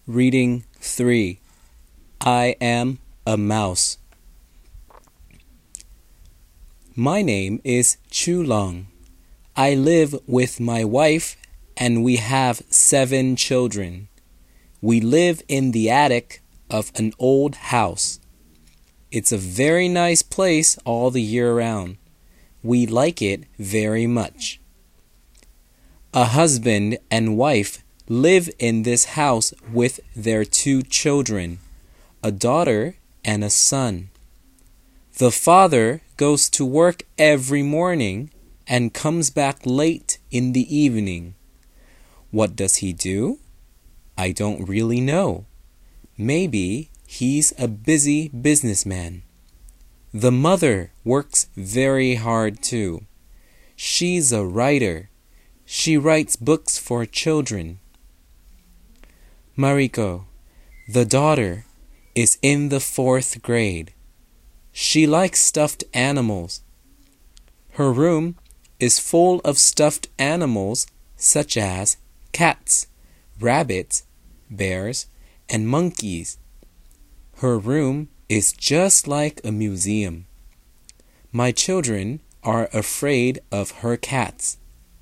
Reading 3. I am a mouse. My name is Chulong. I live with my wife and we have 7 children. We live in the attic of an old house. It's a very nice place all the year round. We like it very much. A husband and wife live in this house with their 2 children, a daughter and a son. The father goes to work every morning and comes back late in the evening. What does he do? I don't really know. Maybe he's a busy businessman. The mother works very hard too. She's a writer. She writes books for children. Mariko, the daughter, is in the 4th grade. She likes stuffed animals. Her room is full of stuffed animals such as cats, rabbits, bears, and monkeys. Her room is just like a museum. My children are afraid of her cats.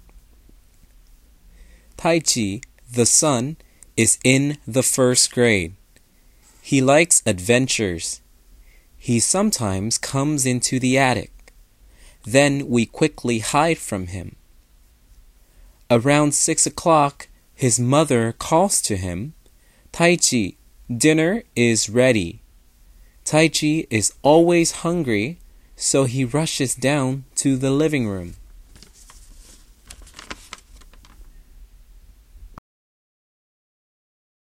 Taichi, the son, is in the 1st grade. He likes adventures. He sometimes comes into the attic. Then we quickly hide from him. Around 6 o'clock, his mother calls to him, Taichi, dinner is ready. Taichi is always hungry, so he rushes down to the living room.